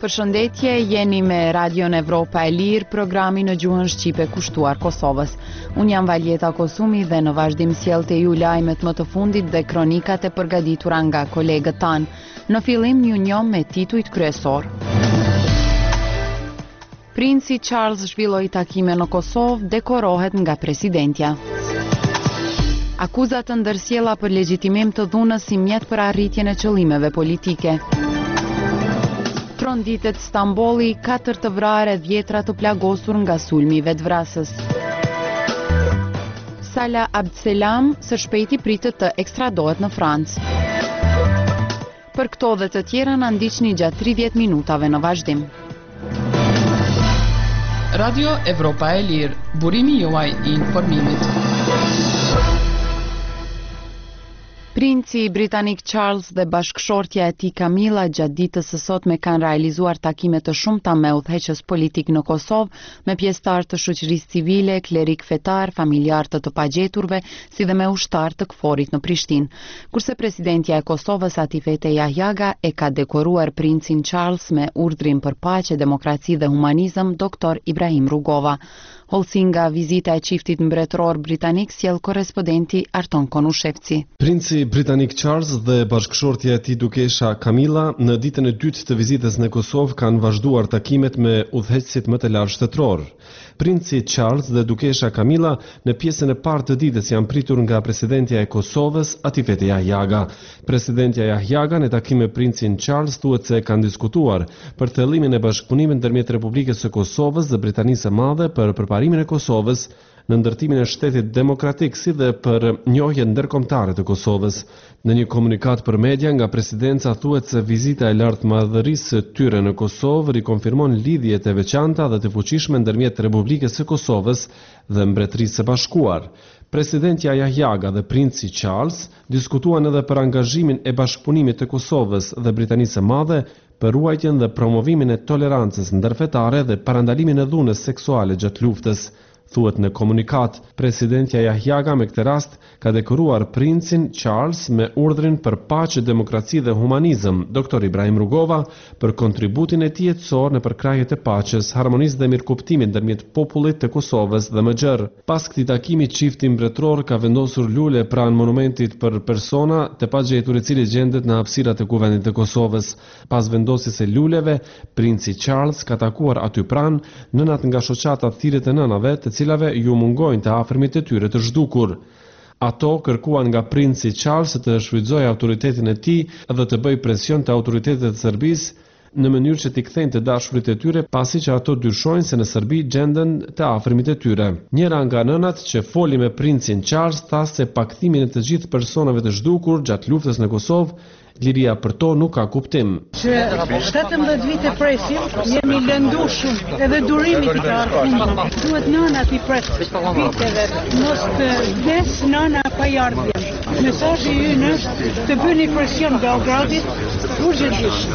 Përshëndetje, jeni me Radion Evropa e Lirë, programi në gjuhën shqipe kushtuar Kosovës. Unë jam Valjeta Kosumi dhe në vazhdim sjellë ju lajmet më të fundit dhe kronikat e përgatitura nga kolegët tanë. Në fillim një njom me titujt kryesor. Princi Charles zhvilloi takime në Kosovë, dekorohet nga presidentja. Akuzat të ndërsjella për legjitimim të dhunës si mjet për arritjen e qëllimeve politike. Tronditet Stambolli, 4 të vrarë e 10 të plagosur nga sulmi i vetvrasës. Salah Abdselam së shpejti pritet të ekstradohet në Francë. Për këto dhe të tjera na ndiqni gjatë 30 minutave në vazhdim. Radio Evropa e Lirë, burimi juaj i informimit. Princi britanik Charles dhe bashkëshortja e tij Camilla gjatë ditës së sotme kanë realizuar takime të shumta me udhëheqës politik në Kosovë, me pjesëtar të shoqërisë civile, klerik fetar, familjar të pagjeturve, si dhe me ushtar të KFOR-it në Prishtinë. Kurse presidentja e Kosovës Atifete Jahjaga e ka dekoruar princin Charles me urdhrin për paqe, demokraci dhe humanizëm, doktor Ibrahim Rugova. Holsi nga vizita e çiftit mbretëror britanik sjell korrespondenti Arton Konushevci. Princi britanik Charles dhe bashkëshortja e tij dukesha Camilla në ditën e dytë të vizitës në Kosovë kanë vazhduar takimet me udhëheqësit më të lartë shtetëror. Princi Charles dhe dukesha Camilla në pjesën e parë të ditës janë pritur nga presidentja e Kosovës Atifete Jahjaga. Presidentja Jahjaga në takim me princin Charles thuhet se kanë diskutuar për thellimin e bashkëpunimit ndërmjet Republikës së Kosovës dhe Britanisë së Madhe për përparimin e Kosovës në ndërtimin e shtetit demokratik si dhe për njohjen ndërkombëtare të Kosovës. Në një komunikat për media nga presidenca thuhet se vizita e lartmadhërisë së tyre në Kosovë rikonfirmon lidhjet e veçanta dhe të fuqishme ndërmjet Republikës së Kosovës dhe Mbretërisë së Bashkuar. Presidentja Jahjaga dhe princi Charles diskutuan edhe për angazhimin e bashkëpunimit të Kosovës dhe Britanisë së Madhe për ruajtjen dhe promovimin e tolerancës ndërfetare dhe parandalimin e dhunës seksuale gjatë luftës. Thuhet në komunikat, presidentja Jahjaga me këtë rast ka dekoruar princin Charles me urdhrin për paqe, demokraci dhe humanizëm, doktor Ibrahim Rugova, për kontributin e tij jetësor në përkrahjet e paqes, harmonisë dhe mirëkuptimit ndërmjet popullit të Kosovës dhe më gjerë. Pas këtij takimi, çifti mbretëror ka vendosur lule pranë monumentit për persona të pagjetur i cili gjendet në hapësirat e kuvendit të Kosovës. Pas vendosjes së luleve, princi Charles ka takuar aty pranë nënat nga shoqata thirrjet e nënave, të cilave ju mungojnë të afërmit e tyre të zhdukur. Ato kërkuan nga princi Charles të shfrytëzojë autoritetin e tij dhe të bëjë presion te autoritetet e Serbisë në mënyrë që t'i kthejnë të dashurit e tyre, pasi që ato dyshojnë se në Serbi gjenden të afërmit e tyre. Njëra nga nënat që foli me princin Charles tha se pakthimin e të gjithë personave të zhdukur gjatë luftës në Kosovë, liria për to nuk ka kuptim. Që 17 vite presim, jemi lëndu shumë, edhe durimit i ka ardhur. Duhet nëna t'i pres viteve, mos të vdes nëna pa ardhje. Mesazhi ynë është të bëni presion Beogradit urgjentisht.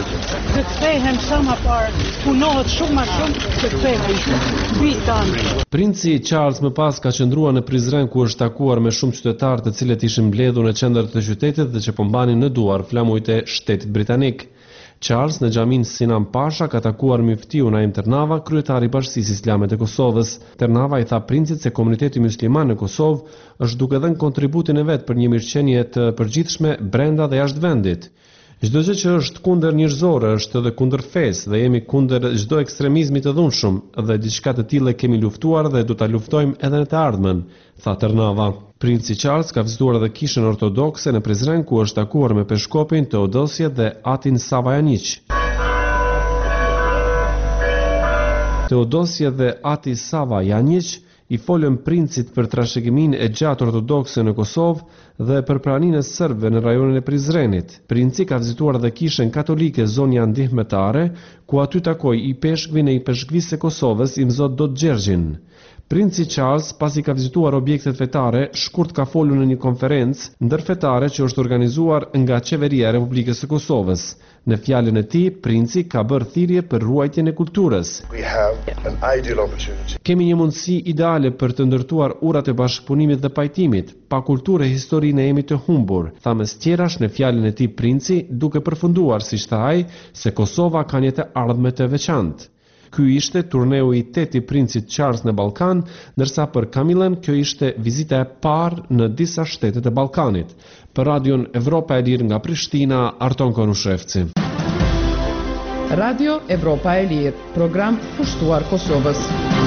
Të kthehen sa më parë, punohet shumë më shumë të kthehen bitan. Princi Charles më pas ka qëndruar në Prizren ku është takuar me shumë qytetarë të cilët ishin mbledhur në qendër të qytetit dhe që po mbanin në duar flamujt e shtetit britanik. Charles në xhamin Sinan Pasha ka takuar Miftiu Naim Ternava, kryetari i Bashkisë Islame të Kosovës. Ternava i tha princit se komuniteti musliman në Kosovë është duke dhënë kontributin e vet për një mirëqenie të përgjithshme brenda dhe jashtë vendit. Çdo gjë që është kundër njerëzore është edhe kundër fesë dhe jemi kundër çdo ekstremizmi të dhunshëm dhe diçka të tillë kemi luftuar dhe do ta luftojmë edhe në të ardhmen, tha Ternava. Princi Charles ka vizituar edhe kishën ortodokse në Prizren ku është takuar me peshkopin Teodosje dhe Atin Savajanić. Teodosje dhe Ati Savajanić i folën princit për trashëgiminë e gjatë ortodokse në Kosovë dhe për praninë e serbëve në rajonin e Prizrenit. Princi ka vizituar edhe kishën katolike zonja ndihmëtare, ku aty takoi i peshkvin e i peshkvisë së Kosovës Imzot Dot Gjergjin. Princi Charles, pasi ka vizituar objektet fetare, shkurt ka folur në një konferencë ndërfetare që është organizuar nga Qeveria e Republikës së Kosovës. Në fjalën e tij, princi ka bërë thirrje për ruajtjen e kulturës. Kemi një mundësi ideale për të ndërtuar urat e bashkëpunimit dhe pajtimit. Pa kulturë e histori ne jemi të humbur, tha mes tjerash në fjalën e tij princi, duke përfunduar siç tha ai se Kosova ka një të ardhme të veçantë. Ky ishte turneu i 8 i princit Charles në Ballkan, ndërsa për Kamilën kjo ishte vizita e parë në disa shtete të Ballkanit. Për Radion Evropa e Lirë nga Prishtina, Arton Konushevci. Radio Evropa e Lirë, program pushtuar Kosovës.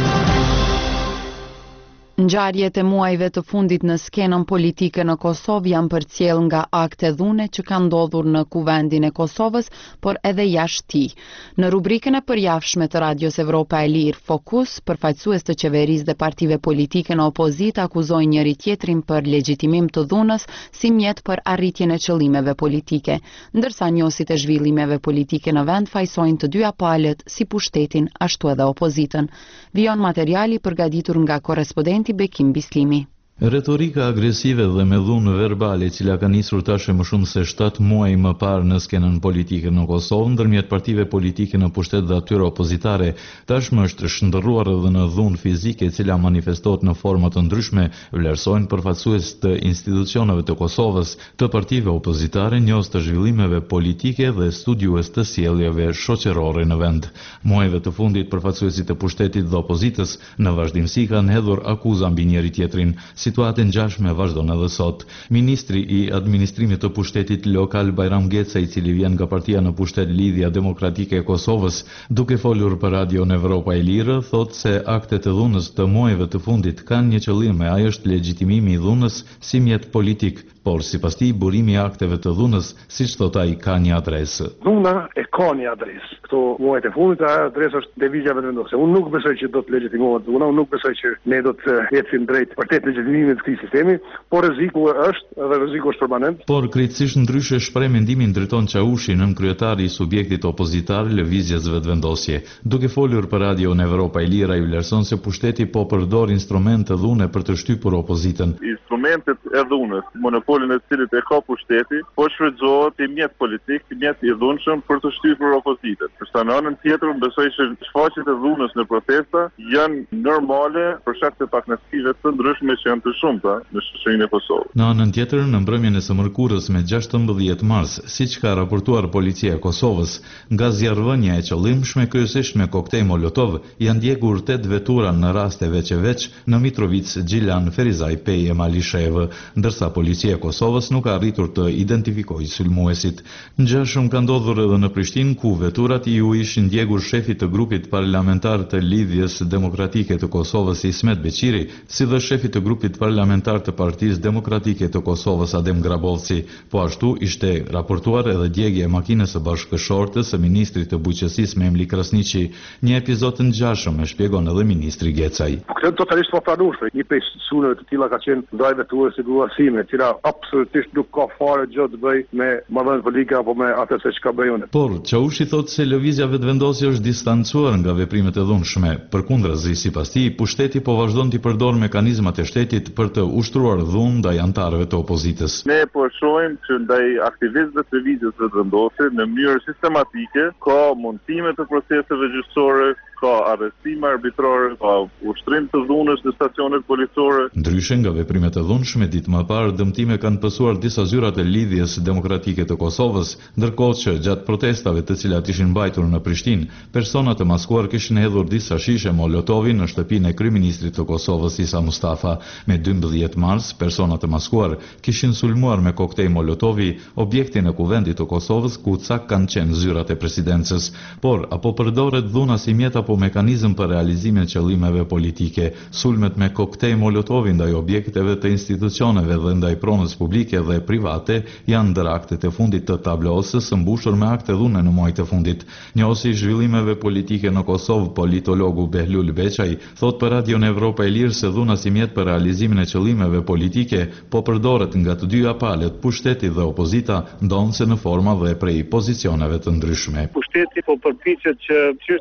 Ngjarjet e muajve të fundit në skenën politike në Kosovë janë përcjell nga akte dhune që kanë ndodhur në kuvendin e Kosovës, por edhe jashtë tij. Në rubrikën e përjavshme të Radios Evropa e Lirë, Fokus, përfaqësues të qeverisë dhe partive politike në opozitë akuzojnë njëri tjetrin për legjitimim të dhunës si mjet për arritjen e qëllimeve politike, ndërsa njohësit e zhvillimeve politike në vend fajsojnë të dyja palët si pushtetin ashtu edhe opozitën. Vijon materiali përgatitur nga korrespondenti Bekim Bislimi. Retorika agresive dhe me dhunë verbale, e cila ka nisur tash më shumë se 7 muaj më parë në skenën politike në Kosovë, ndërmjet partive politike në pushtet dhe atyre opozitare, tashmë është shndërruar edhe në dhunë fizike, e cila manifestohet në forma të ndryshme, vlerësojnë përfaqësues të institucioneve të Kosovës, të partive opozitare, njohës të zhvillimeve politike dhe studiues të sjelljeve shoqërore në vend. Muajve të fundit, përfaqësuesit të pushtetit dhe opozitës në vazhdimsi kanë hedhur akuza mbi njëri tjetrin. Situatë ngjashme vazhdon edhe sot. Ministri i administrimit të pushtetit lokal Bajram Geca, i cili vjen nga partia në pushtet Lidhja Demokratike e Kosovës, duke folur për Radion Evropa e Lirë, thotë se aktet e dhunës të muajve të fundit kanë një qëllim, e ai është legjitimimi i dhunës si mjet politik, por sipas tij burimi i akteve të dhunës, siç thot ai, ka një adresë. Dhuna e ka një adresë. Këto muajt e fundit adresa është levizja vendosur. Unë nuk besoj që do të legjitimohet dhuna, unë nuk besoj që ne do të ecim drejt vërtet legjitimimit të këtij sistemi, por rreziku është dhe rreziku është permanent. Por kritikisht ndryshe shpreh mendimin drejton Çaushi, nën kryetari i subjektit opozitare lëvizjes vetëvendosje. Duke folur për Radion Evropa e Lirë, ai vlerëson se pushteti po përdor instrumente dhune për të shtypur opozitën. Instrumentet e dhunës, monopolin e cilit e ka pushteti, po shfrytëzohet i mjet politik, i mjet i dhunshëm për të shtypur opozitën. Përsa në anën tjetër, besoj që shfaqjet e dhunës në protesta janë normale për shkak të pakënaqësive të ndryshme që janë të shumta në shoqërinë e Kosovës. Në anën tjetër, në mbrëmjen e së mërkurës me 16 mars, siç ka raportuar policia e Kosovës, nga zjarrvënia e qëllimshme kryesisht me koktej Molotov, janë ndjekur 8 vetura në raste veç në Mitrovic, Gjilan, Ferizaj, Pej e Malishev, ndërsa policia e Kosovës nuk ka arritur të identifikojë sulmuesit. Ngjashëm ka ndodhur edhe në Prishtinë, ku veturat i u ishin ndjekur shefit të grupit parlamentar të Lidhjes Demokratike të Kosovës Ismet Beqiri, si dhe shefit të grupit parlamentar të Partisë Demokratike të Kosovës Adem Grabovci. Po ashtu ishte raportuar edhe djegje e makinës së bashkëshortës së ministrit të bujqësisë Memli Krasniqi, një epizod të ngjashëm, e shpjegon edhe ministri Gecaj. Këtë totalisht papranueshme, një prej suneve të tilla ka qenë ndaj veturës së gruasime, cila absolutisht nuk ka fare gjë të bëjë me marrëdhënie politike apo me atë se çka bëjone. Por Çaushi thotë se lëvizja vetvendosje është distancuar nga veprimet e dhunshme. Përkundrazi, sipas tij, pushteti po vazhdon të përdor mekanizmat e shtetit për të ushtruar dhunë ndaj anëtarëve të opozitës. Ne po shohim që ndaj aktivistëve të lëvizjes vetvendosje në mënyrë sistematike ka mundësime të proceseve gjyqësore, ka arrestime arbitrare, ka ushtrim të dhunës në stacionet policore. Ndryshe nga veprimet e dhunshme, ditë më parë dëmtime kanë pësuar disa zyrat e Lidhjes Demokratike të Kosovës, ndërkohë që gjatë protestave të cilat ishin mbajtur në Prishtinë, persona të maskuar kishin hedhur disa shishe Molotovi në shtëpinë e kryeministrit të Kosovës Isa Mustafa. Me 12 mars, persona të maskuar kishin sulmuar me koktej Molotovi objektin e kuvendit të Kosovës, ku cak kanë qenë zyrat e presidencës. Por apo përdoret dhuna si mjet apo mekanizëm për realizimin e qëllimeve politike? Sulmet me koktej Molotovi ndaj objekteve të institucioneve dhe ndaj pronës publike dhe private janë ndër aktet e fundit të tablosës së mbushur me akte dhune në muajt e fundit. Njohësi i zhvillimeve politike në Kosovë, politologu Behlul Beqaj, thot për Radion Evropa e Lirë se dhuna si mjet për realizimin e qëllimeve politike po përdoret nga të dyja palët, pushteti dhe opozita, ndonse në forma dhe prej pozicioneve të ndryshme. Pushteti po përpiqet që çështjet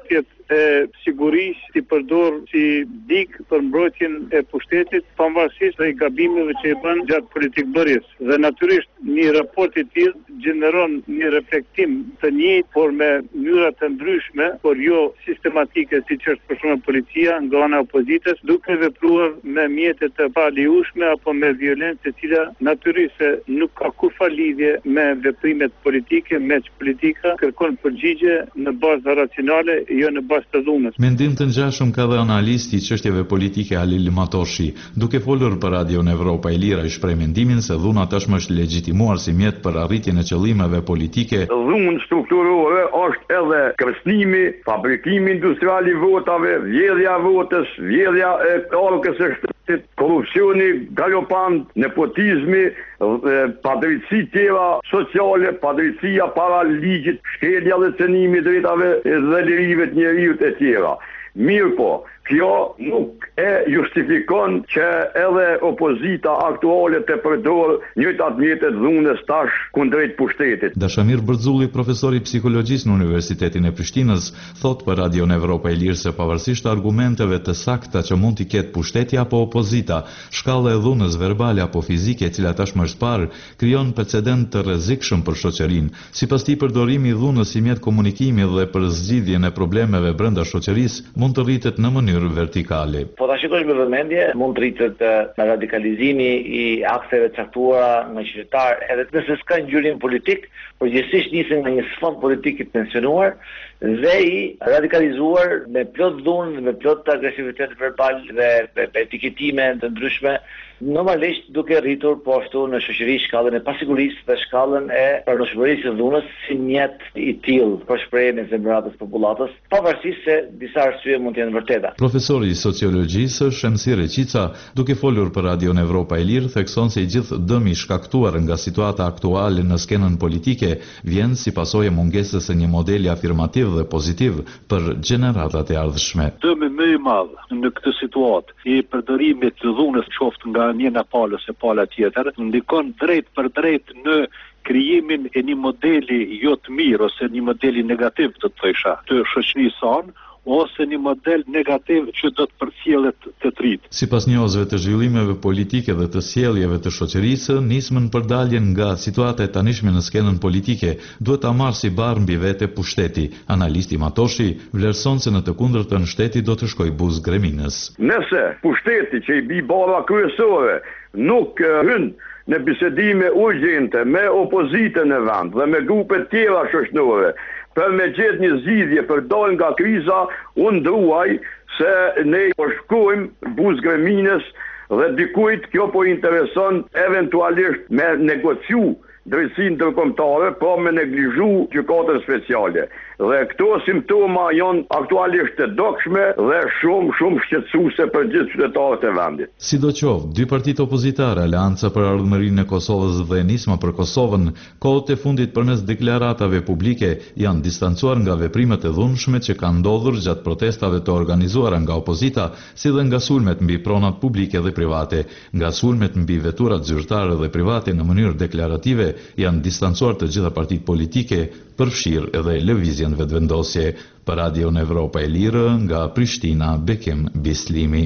e sigurisë si përdor si dikë për mbrojtjen e pushtetit, pavarësisht dhe gabimeve që i bën gjatë politikbërjes. Dhe natyrisht një raport i tillë gjeneron një reflektim të njëjtë, por me mënyra të ndryshme, por jo sistematike siç është për shembull policia nga ana e opozitës, duke vepruar me mjete të palejueshme apo me violencë e cila natyrisht nuk ka kurrë lidhje me veprimet politike, me politika kërkon përgjigje në bazë racionale, jo në bazë të dhunës. Mendim të ngjashëm ka dhe analisti i çështjeve politike Halil Matoshi, duke folur për Radion Evropa e Lirë, ai shpreh mendimin se dhuna tashmë është legjitimuar si mjet për arritjen e qëllimeve politike. Dhunë strukturore është edhe kërcënimi, fabrikimi industrial i votave, vjedhja e votës, vjedhja e orkës së shtetit, korrupsioni galopant, nepotizmi, padrejtësi tjera sociale, padrejtësia para ligjit, shkelja dhe cënimi drejtave dhe lirive të njerëzit e tjera. Mirë po, kjo nuk e justifikon që edhe opozita aktuale të përdor njëjtat mjete dhunës tash kundrejt pushtetit. Dashamir Bërdzulli, profesor i psikologjisë në Universitetin e Prishtinës, thot për Radion Evropa e Lirë se pavarësisht argumenteve të sakta që mund t'i ketë pushteti apo opozita, shkalla e dhunës verbale apo fizike e cila tashmë është parë, krijon precedent të rrezikshëm për shoqërinë. Sipas tij, përdorimi i dhunës si mjet komunikimi dhe për zgjidhjen e problemeve brenda shoqërisë mund të rritet në mënyrë vertikale. Po ta shikosh me vëmendje, mund të rritet në radikalizimi i akteve caktuara nga qytetar, edhe nëse s'ka ngjyrim politik, përgjithsisht nisen nga një sfond politik i tensionuar dhe i radikalizuar me plot dhunë, me plot agresivitet verbal dhe etiketime të ndryshme, normalisht duke rritur po ashtu në shoqëri shkallën e pasigurisë dhe shkallën e pranishmërisë së dhunës si mjet i tillë për shprehjen e zemratës popullatës, pavarësisht se disa arsye mund të jenë vërteta. Profesori i sociologjisë Shemsir Reqica, duke folur për Radion Evropa e Lirë, thekson se i gjithë dëmi shkaktuar nga situata aktuale në skenën politike vjen si pasojë mungesës së një modeli afirmativ dhe pozitiv për gjeneratat e ardhshme. Dëmi më i madh në këtë situatë i përdorimit të dhunës qoftë nga njëna palës e pala tjetër, ndikon drejt për drejt në krijimin e një modeli jo të mirë ose një modeli negativ të thësha të shoqërisë sonë, ose një model negativ që do të përcjellet të trit. Sipas njohësve të zhvillimeve politike dhe të sjelljeve të shoqërisë, nismën për daljen nga situata e tanishme në skenën politike duhet ta marrë si barr mbi vete pushteti. Analisti Matoshi vlerëson se në të kundërtën shteti do të shkojë buz greminës. Nëse pushteti që i bi bara kryesore nuk hyn në bisedime urgjente me opozitën e vend dhe me grupe tjera shoqërore për me gjetë një zgjidhje për dal nga kriza, unë duaj se ne po shkojmë buz greminës dhe dikujt kjo po intereson eventualisht me negociu drejtësinë ndërkombëtare, po me neglizhu gjykatën speciale. Dhe këto simptoma janë aktualisht të dogshme dhe shumë shqetësuese për gjithë qytetarët e vendit. Sidoqoftë, dy partitë opozitare, Aleanca për Ardhmërinë e Kosovës dhe Nisma për Kosovën, kohët e fundit përmes deklaratave publike janë distancuar nga veprimet e dhunshme që kanë ndodhur gjatë protestave të organizuara nga opozita, si dhe nga sulmet mbi pronat publike dhe private. Nga sulmet mbi veturat zyrtare dhe private në mënyrë deklarative janë distancuar të gjitha partitë politike, përfshirë edhe lëvizjen vetëvendosje. Për Radion Evropa e Lirë, nga Prishtina, Bekim Bislimi.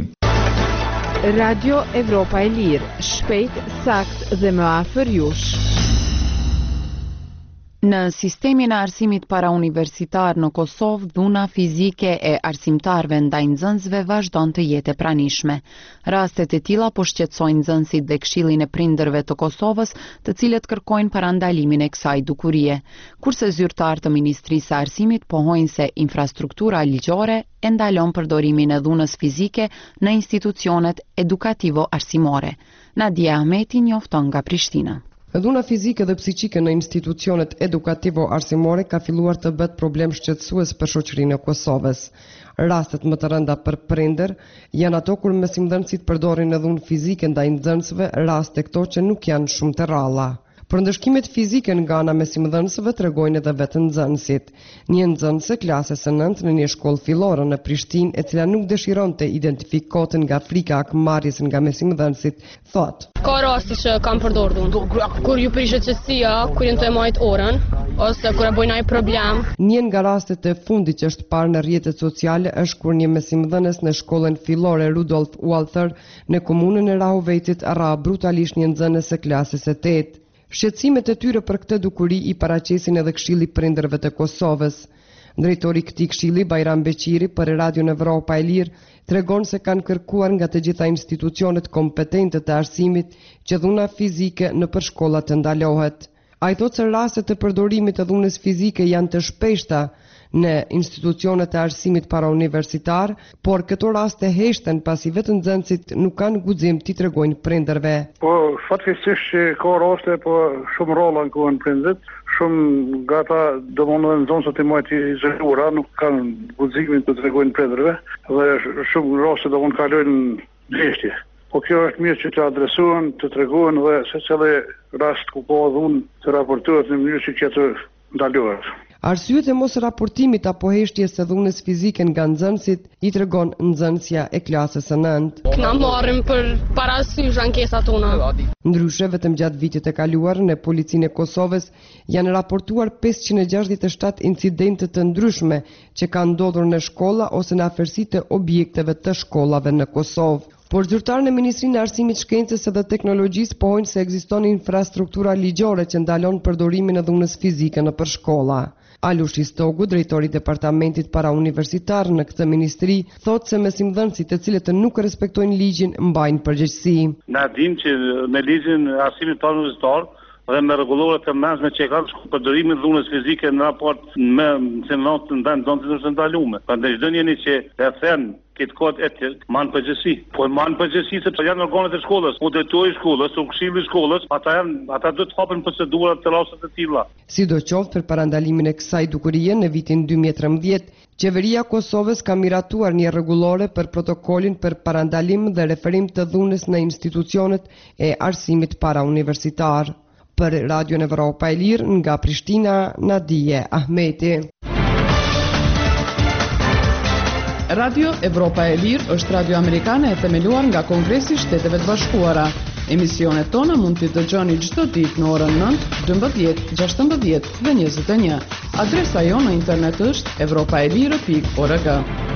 Radio Evropa e Lirë, shpejt, sakt dhe më afër jush. Në sistemin e arsimit parauniversitar në Kosovë, dhuna fizike e arsimtarëve ndaj nxënësve vazhdon të jetë e pranishme. Rastet e tilla po shqetësojnë nxënësit dhe Këshillin e Prindërve të Kosovës, të cilët kërkojnë parandalimin e kësaj dukurie. Kurse zyrtarë të Ministrisë së Arsimit pohojnë se infrastruktura ligjore e ndalon përdorimin e dhunës fizike në institucionet edukativo-arsimore. Nadia Ahmeti njofton nga Prishtina. Dhuna fizike dhe psiqike në institucionet edukativo-arsimore ka filluar të bëhet problem shqetësues për shoqërinë e Kosovës. Rastet më të rënda për prindër janë ato kur mesimdhënësit përdorin në dhunë fizike ndaj nxënësve, raste këto që nuk janë shumë të rralla. Për ndëshkimet fizike nga ana mësimdhënësve tregojnë edhe vetë nxënësit. Një nxënëse klasës së 9 në një shkollë fillore në Prishtinë, e cila nuk dëshironte identifikoten nga frika e akmarrjes nga mësimdhënësit, thotë: Ka rasti që kam përdorur unë. Kur ju prishet qetësia, kur jeni të marrit orën, ose kur e bëjnë ai problem. Një nga rastet e fundit që është parë në rrjetet sociale është kur një mësimdhënës në shkollën fillore Rudolf Walther në komunën e Rahovetit rra brutalisht një nxënëse klasës së 8. Shqetësimet e tyre për këtë dukuri i paraqesin edhe Këshilli i Prindërve të Kosovës. Drejtori i këtij këshilli, Bajram Beqiri, për Radion Evropa e Lirë, tregon se kanë kërkuar nga të gjitha institucionet kompetente të arsimit që dhuna fizike në përshkolla të ndalohet. Ai thotë se rastet e përdorimit të dhunës fizike janë të shpeshta në institucionet e arsimit parauniversitar, por këto raste heshten pasi vetë nxënësit nuk kanë guxim t'i tregojnë prindërve. Po fatkeqësisht që ka raste, po shumë rrolla në prindërit, shumë nga ata domosdoshmë nxënësat e mojt izoluara nuk kanë guximin të tregojnë prindërve dhe shumë raste domosdoshmë kalojnë lështje. Po kjo është mirë që të adresohen, të tregohen dhe se cili rast ku ka dhunë të raportohet në mënyrë që të ndalohet. Arsyet e mos raportimit apo heshtjes së dhunës fizike nga nxënësit i tregon nxënësja e klasës së 9. Na marrim për parasysh ankesat tona. Ndryshe, vetëm gjatë vitit e kaluar në Policinë e Kosovës janë raportuar 567 incidente të ndryshme që kanë ndodhur në shkolla ose në afërsi të objekteve të shkollave në Kosovë. Por zyrtarët në Ministrinë e Arsimit, Shkencës dhe Teknologjisë pohojnë se ekziston infrastruktura ligjore që ndalon përdorimin e dhunës fizike në përshkolla. Alush Istogu, drejtori i departamentit parauniversitar në këtë ministri, thotë se mësimdhënësit të cilët nuk respektojnë ligjin mbajnë përgjegjësi. Na dimë që në ligjin e arsimit parauniversitar dhe me rregullore të mëshme që kanë përdorimin e dhunës fizike në raport me mësimdhënët ndonë të ndaluar. Prandaj çdo njeri që e thën këtë kod etik, manë përgjësi. Po manë përgjësi sepse janë organet e shkollës, u drejtori i shkollës, u këshilli i shkollës, ata do të hapin procedurat të raste të tilla. Sidoqoftë për parandalimin e kësaj dukurie në vitin 2013, Qeveria e Kosovës ka miratuar një rregullore për protokolin për parandalim dhe referim të dhunës në institucionet e arsimit parauniversitar. Për Radion Evropa e Lirë nga Prishtina, Nadije Ahmeti. Radio Evropa e Lirë është radio amerikane e themeluar nga Kongresi i Shteteve të Bashkuara. Emisionet tona mund t'i dëgjoni çdo ditë në orën 9, 12, 16 dhe 21. Adresa jonë në internet është europaelire.org.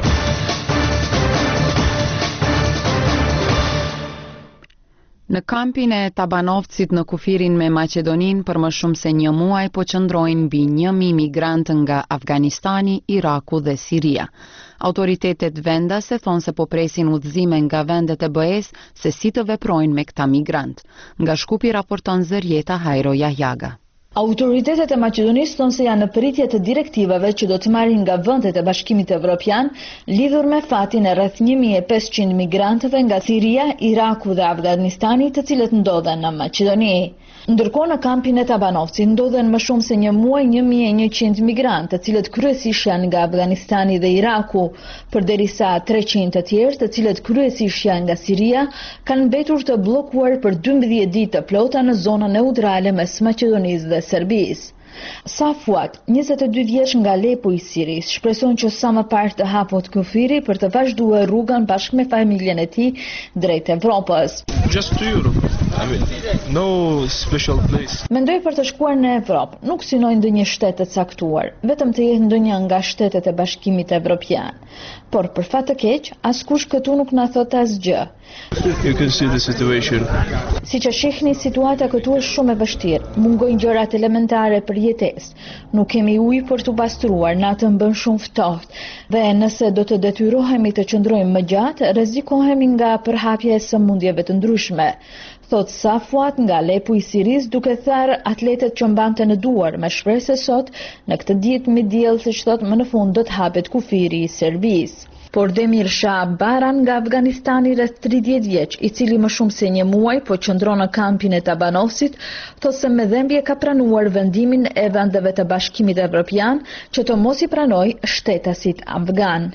Në kampin e Tabanovcit në kufirin me Maqedonin për më shumë se një muaj po qëndrojnë mbi 1.000 migrantë nga Afganistani, Iraku dhe Siria. Autoritetet vendase thonë se po presin udhëzime nga vendet e BE-s se si të veprojnë me këta migrantë. Nga Shkupi raporton Zërjeta Hajro Jahjaga. Autoritetet e Maqedonisë thonë se janë në pritje të direktivave që do të marrin nga vendet e Bashkimit Evropian lidhur me fatin e rreth 1.500 migrantëve nga Siria, Iraku dhe Afganistani, të cilët ndodhen në Maqedoni. Ndërkohë në kampin e Tabanovcit ndodhen më shumë se një muaj 1.100 migrantë, të cilët kryesisht janë nga Afganistani dhe Iraku, përderisa 300 të tjerë, të cilët kryesisht janë nga Siria, kanë mbetur të bllokuar për 12 ditë të plota në zonën neutrale mes Maqedonisë dhe Serbisë. Safuat, 22 vjeç nga Alepo i Siris, shpreson që sa më parë të hapot kufiri për të vazhduar rrugën bashkë me familjen e tij drejt Evropës. Just to Europe. I mean, no special place. Mendoj për të shkuar në Evropë, nuk synoj ndonjë shtet të caktuar, vetëm të jetë ndonjë nga shtetet e Bashkimit Evropian. Por për fat të keq, askush këtu nuk na thot asgjë. You can see the situation. Siç e shihni, situata këtu është shumë e vështirë. Mungojnë gjërat elementare për jetesë. Nuk kemi ujë për të pastruar, natën bën shumë ftohtë dhe nëse do të detyrohemi të qëndrojmë më gjatë, rrezikohemi nga përhapja e sëmundjeve të ndryshme. Thot Safuat nga Alepo i Siris, duke thërë atletet që mbante në duar, me shpresë se sot në këtë ditë middiell, siç thot, më në fund do të hapet kufiri i Serbisë. Por Demir Shah Baran nga Afganistani, rreth 30 vjeç, i cili më shumë se një muaj po qëndron në kampin e Tabanovcit, thotë se me dhembje ka pranuar vendimin e vendeve të Bashkimit Evropian që të mos i pranoj shtetasit afgan.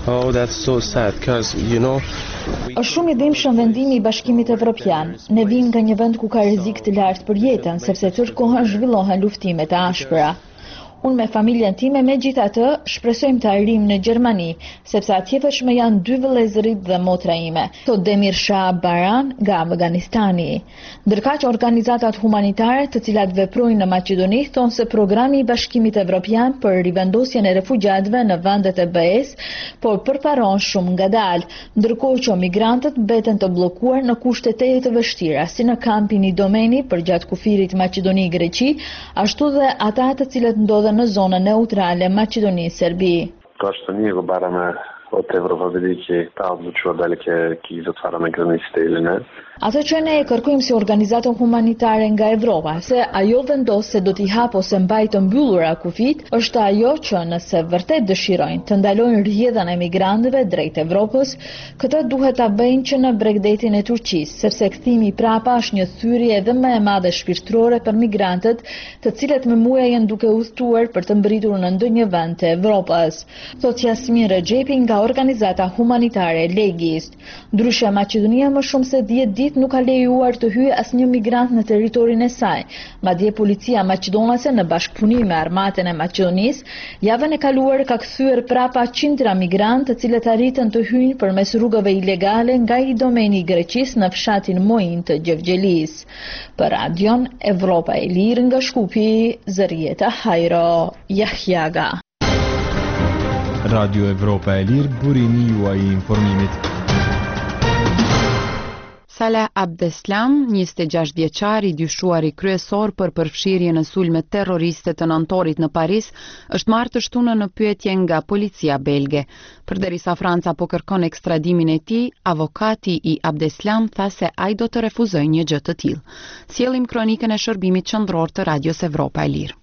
Oh, that's so sad, because, you know... Është shumë i dhimbshëm vendimi i Bashkimit Evropian. Ne vim nga një vend ku ka rrezik të lartë për jetën, sepse tërë kohën zhvillohen luftime të ashpra. Unë me familjen time megjithatë shpresojmë të arrijm në Gjermani, sepse atje vetëm janë 2 vëllezërit dhe motra ime, thot Demir Shah Baran nga Afganistani. Ndërkaq organizatat humanitare të cilat veprojnë në Maqedoni thonë se programi i Bashkimit Evropian për rivendosjen e refugjatëve në vendet e BE-s po përparon shumë ngadalë, ndërkohë që migrantët mbeten të bllokuar në kushte të vështira, si në kampin i Domeni përgjatë kufirit Maqedoni-Greqi, ashtu dhe ata të cilët ndodhen në zonën neutrale Maqedoni-Serbi. Kao što nije gobarame od Evropa-Veliki ta odlučila da li će zatvarane granice ili ne. Atë që ne e kërkojmë si organizatën humanitare nga Evropa, se ajo vendos se do t'i hap ose mbaj të mbyllura kufit, është ajo që nëse vërtet dëshirojnë të ndalojnë rrjedhën e migrantëve drejt Evropës, këtë duhet ta bëjnë që në Bregdetin e Turqisë, sepse kthimi prapa është një thyrje edhe më e madhe shpirtërore për migrantët, të cilët me muaj janë duke udhëtuar për të mbritur në ndonjë vend të Evropës, thot Jasmin Rexhepi nga organizata humanitare Legist. Ndryshe Maqedonia më shumë se 10 ditë nuk ka lejuar të hyjë asnjë migrant në territorin e saj. Madje policia maqedonase në bashkëpunim me armatën e Maqedonisë, javën e kaluar ka kthyer prapa qindra migrantë të cilët arritën të hyjnë përmes rrugëve ilegale nga i domeni i Greqisë në fshatin Moin të Gjevgjelis. Për Radion Evropa e Lirë nga Shkupi, Zërieta Hajro, Jahjaga. Radio Evropa e Lirë, burimi juaj i informimit. Salah Abdeslam, 26 vjeçar i dyshuari kryesor për përfshirje në sulme terroriste të nëntorit në Paris, është marrë të shtunë në pyetje nga policia belge. Përderisa Franca po kërkon ekstradimin e tij, avokati i Abdeslam tha se ai do të refuzojë një gjë të tillë. Sjellim kronikën e shërbimit qendror të Radios Evropa e Lirë.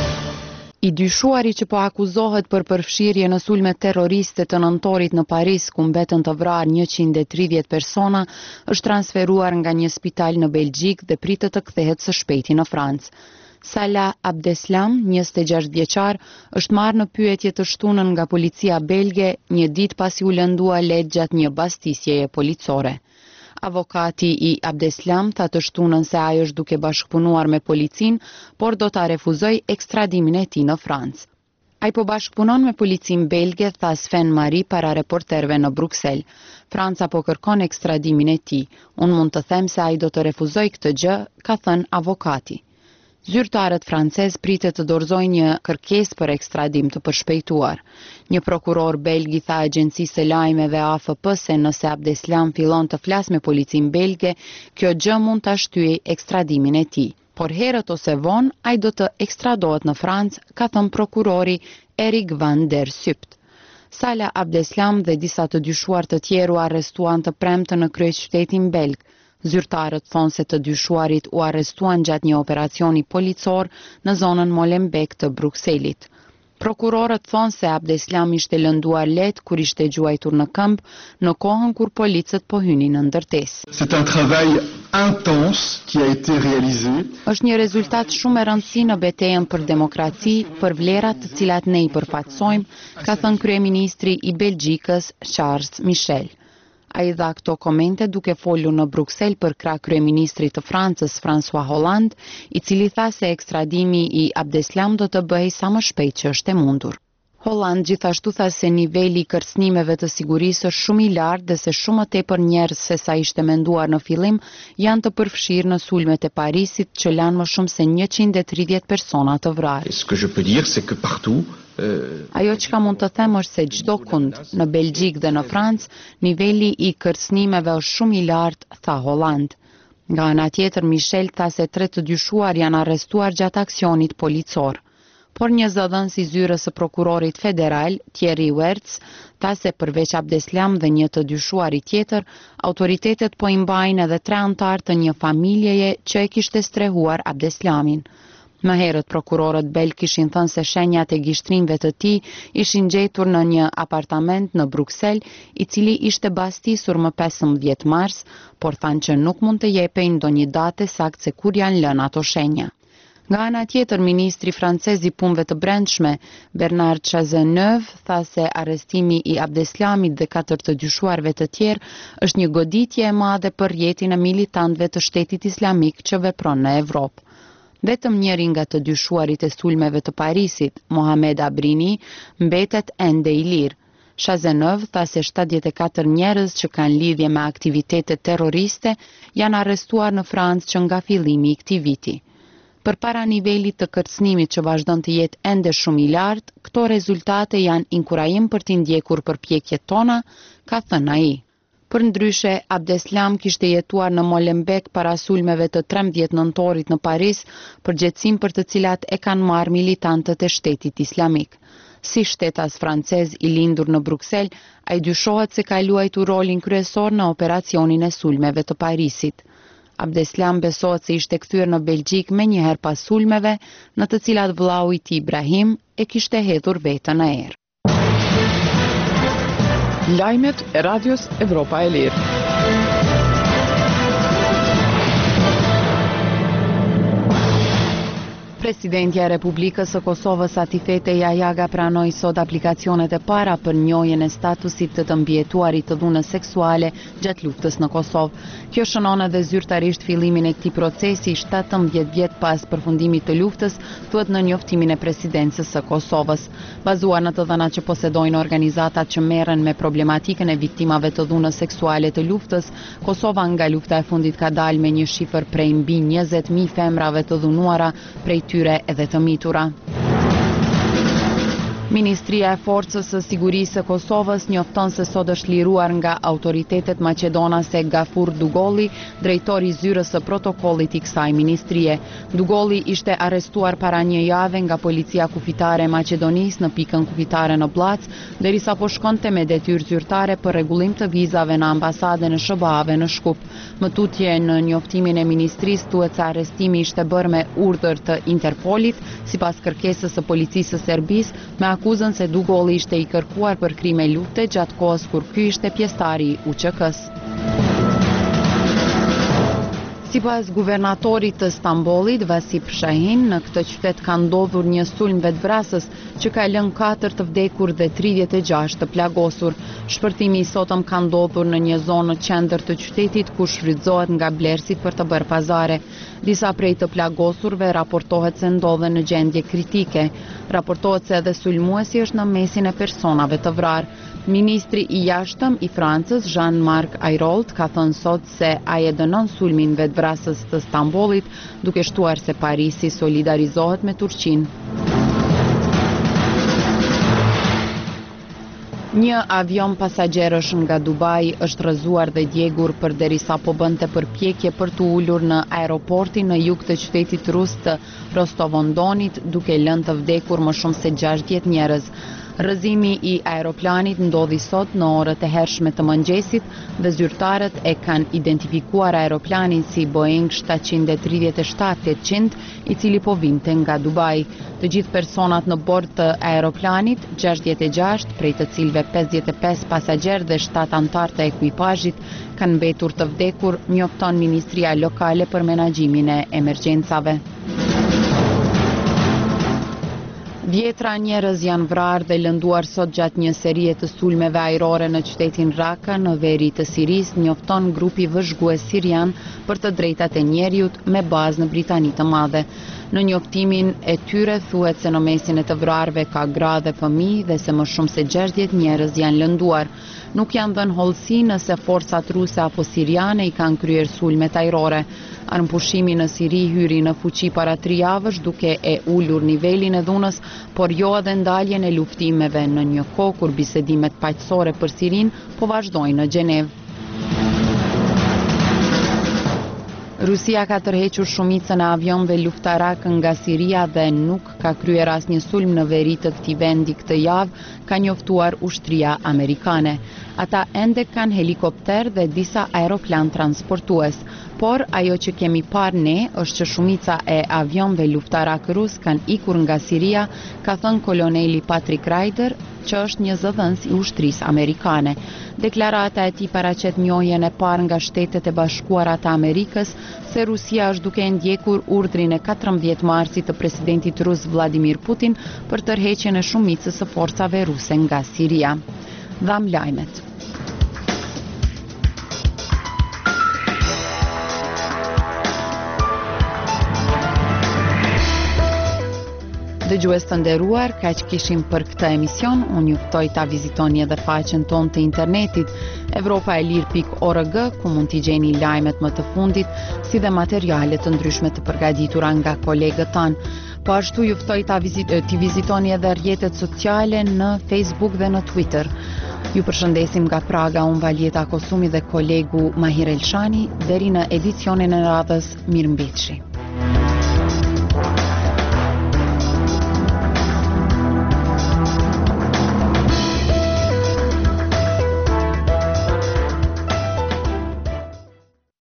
I dyshuari që po akuzohet për përfshirje në sulme terroriste të nëntorit në Paris, ku mbetën të vrarë 130 persona, është transferuar nga një spital në Belgjik dhe pritet të kthehet së shpejti në Francë. Salah Abdeslam, 26 vjeçar, është marrë në pyetje të shtunën nga policia belge një ditë pasi u lëndua lehtë gjatë një bastisjeje policore. Avokati i Abdeslam tha të shtunën se ai është duke bashkëpunuar me policinë, por do ta refuzoj ekstradimin e tij në Francë. Ai po bashkëpunon me policinë belge, tha Sven Mari para reporterëve në Bruksel. Franca po kërkon ekstradimin e tij. Unë mund të them se ai do të refuzoj këtë gjë, ka thënë avokati. Zyrtarët francez pritet të dorëzojnë një kërkesë për ekstradim të përshpejtuar. Një prokuror belg i tha agjencisë së lajmeve AFP se nëse Abdeslam fillon të flasë me policinë belge, kjo gjë mund ta shtyejë ekstradimin e tij. Por herët ose vonë ai do të ekstradohet në Francë, ka thënë prokurori Erik van der Sypt. Salah Abdeslam dhe disa të dyshuar të tjerë u arrestuan të premten në kryeqytetin belg. Zyrtarët thonë se të dyshuarit u arrestuan gjatë një operacioni policor në zonën Molenbeek të Brukselit. Prokurorët thonë se Abdeslam ishte lënduar lehtë kur ishte gjuajtur në këmbë në kohën kur policët po hynin në ndërtesë. C'est un travail intense qui a été réalisé. Është një rezultat shumë e rëndësishëm në betejën për demokraci, për vlerat të cilat ne i përfaqësojmë, ka thënë kryeministri i Belgjikës Charles Michel. Ai dha këto komente duke folur në Bruksel për krah kryeministrit të Francës François Hollande, i cili tha se ekstradimi i Abdeslam do të bëhej sa më shpejt që është e mundur. Hollande gjithashtu tha se niveli i kërcënimeve të sigurisë është shumë i lartë dhe se shumë më tepër njerëz se sa ishte menduar në fillim janë të përfshirë në sulmet e Parisit që lanë më shumë se 130 persona të vrarë. Ce que je peux dire c'est que partout Ajo që ka mund të them është se çdo kund, në Belgjik dhe në Francë, niveli i kërcënimeve është shumë i lartë, tha Hollande. Nga ana tjetër, Michel tha se 3 të dyshuar janë arrestuar gjatë aksionit policor. Por një zëdhënës i zyrës së prokurorit federal, Thierry Wertz, tha se përveç Abdeslam dhe një të dyshuarit tjetër, autoritetet po i mbajnë edhe 3 antar të një familjeje që e kishte strehuar Abdeslamin. Më herët prokurorët belg kishin thënë se shenjat e gishtrimve të tij ishin gjetur në një apartament në Bruksel, i cili ishte bastisur më 15 mars, por thanë që nuk mund të jepejnë ndonjë date saktë se kur janë lënë ato shenja. Nga ana tjetër, ministri francez i punëve të brendshme, Bernard Cazeneuve, tha se arrestimi i Abdeslamit dhe 4 të dyshuarve të tjerë është një goditje e madhe për jetën e militantëve të Shtetit Islamik që vepron në Evropë. Vetëm njëri nga të dyshuarit e sulmeve të Parisit, Mohamed Abrini, mbetet ende i lirë. Cazeneuve tha se 74 njerëz që kanë lidhje me aktivitete terroriste janë arrestuar në Francë që nga fillimi i këtij viti. Përpara nivelit të kërcënimit që vazhdon të jetë ende shumë i lartë, këto rezultate janë inkurajim për t'i ndjekur përpjekjet tona, ka thënë ai. Përndryshe, Abdeslam kishte jetuar në Molenbeek para sulmeve të 13 nëntorit në Paris, përgjegjësim për të cilat e kanë marrë militantët e Shtetit Islamik. Si shtetas francez i lindur në Bruksel, ai dyshohet se ka luajtur rolin kryesor në operacionin e sulmeve të Parisit. Abdeslam besohet se ishte kthyer në Belgjik me njëherë pas sulmeve, në të cilat vllau i tij Ibrahim e kishte hedhur veten në erë. Lajmet e Radios Evropa e Lirë. Presidentja e Republikës së Kosovës Atifete Jajaga pranoi sot aplikacionet e para për njohjen e statusit të mbijetuarit të dhunës seksuale gjatë luftës në Kosovë. Kjo shënon edhe zyrtarisht fillimin e këtij procesi 17 vjet pas përfundimit të luftës, thuhet në njoftimin e presidencës së Kosovës. Bazuar në të dhënat që posedojnë organizatat që merren me problematikën e viktimave të dhunës seksuale të luftës, Kosova nga lufta e fundit ka dalë me një shifër prej mbi 20.000 femrave të dhunuara prej tyre edhe të mitura. Ministria e Forcës së Sigurisë së Kosovës njofton se sot është liruar nga autoritetet maqedonase Gafur Dugolli, drejtori i zyrës së protokollit i kësaj ministrie. Dugolli ishte arrestuar para një jave nga policia kufitare e Maqedonisë në pikën kufitare në Blac, derisa po shkonte me detyrë zyrtare për rregullim të vizave në ambasadën e SBA-ve në Shkup. Më tutje në njoftimin e ministrisë thuhet se arrestimi ishte bërë me urdhër të Interpolit, sipas kërkesës së policisë së Serbisë, me akuzën se Dugolli ishte i kërkuar për krime lufte gjatë kohës kur ky ishte pjesëtari i UÇK-s. Sipas guvernatorit të Stambollit, Vasip Shahin, në këtë qytet ka ndodhur një sulm vetvrasës që ka lënë 4 të vdekur dhe 36 të plagosur. Shpërtimi i sotëm ka ndodhur në një zonë në qendër të qytetit ku shfrytëzohet nga blerësit për të bërë pazare. Disa prej të plagosurve raportohet se ndodhen në gjendje kritike. Raportohet se edhe sulmuesi është në mesin e personave të vrarë. Ministri i jashtëm i Francës, Jean-Marc Ayrault, ka thënë sot se ai e dënon sulmin vetvrasës të Stambollit, duke shtuar se Parisi solidarizohet me Turqinë. Një avion pasagjerësh nga Dubai është rrëzuar dhe djegur përderisa po bënte përpjekje për të ulur në aeroportin në jug të qytetit rus të Rostov-on-Donit, duke lënë të vdekur më shumë se 60 njerëz. Rrëzimi i aeroplanit ndodhi sot në orët e hershme të mëngjesit dhe zyrtarët e kanë identifikuar aeroplanin si Boeing 737-800, i cili po vinte nga Dubai. Të gjithë personat në bord të aeroplanit, 66, prej të cilëve 55 pasagjerë dhe 7 antar të ekuipazhit, kanë mbetur të vdekur, njofton Ministria Lokale për Menaxhimin e Emergjencave. Dhjetra njerëz janë vrarë dhe lënduar sot gjatë një serie të sulmeve ajrore në qytetin Raqqa në veri të Sirisë, njofton grupi vëzhgues sirian për të drejtat e njerëzit me bazë në Britani të Madhe. Në njoftimin e tyre thuhet se në mesin e të vrarëve ka gra dhe fëmijë dhe se më shumë se 60 njerëz janë lënduar. Nuk janë dhënë hollësi nëse forcat ruse apo siriane i kanë kryer sulmet ajrore. Armëpushimi në Siri hyri në fuqi para 3 javësh duke e ulur nivelin e dhunës, por jo edhe ndaljen e luftimeve në një kohë kur bisedimet paqësore për Sirinë po vazhdojnë në Gjenevë. Rusia ka tërhequr shumicën e avionëve luftarak nga Siria dhe nuk ka kryer asnjë sulm në veri të këtij vendi këtë javë, ka njoftuar ushtria amerikane. Ata ende kanë helikopter dhe disa aeroplan transportues. Por ajo që kemi parë ne është që shumica e avionëve luftarak rus kanë ikur nga Siria, ka thënë koloneli Patrick Ryder, që është një zëdhënës i ushtrisë amerikane. Deklarata e tij paraqet njohjen e parë nga Shtetet e Bashkuara të Amerikës se Rusia është duke ndjekur urdhrin e 14 marsit të presidentit rus Vladimir Putin për tërheqjen e shumicës së forcave ruse nga Siria. Dham lajmet. Dëgjues të nderuar, kaq kishim për këtë emision. Unë ju ftoj ta vizitoni edhe faqen tonë të internetit europaelir.org, ku mund t'i gjeni lajmet më të fundit, si dhe materiale të ndryshme të përgatitura nga kolegët tanë. Po ashtu ju ftoj t'i vizitoni edhe rrjetet sociale në Facebook dhe në Twitter. Ju përshëndesim nga Praga, unë Valjeta Kosumi dhe kolegu Mahir Elshani, deri në edicionin e radhës, mirëmbëjtje.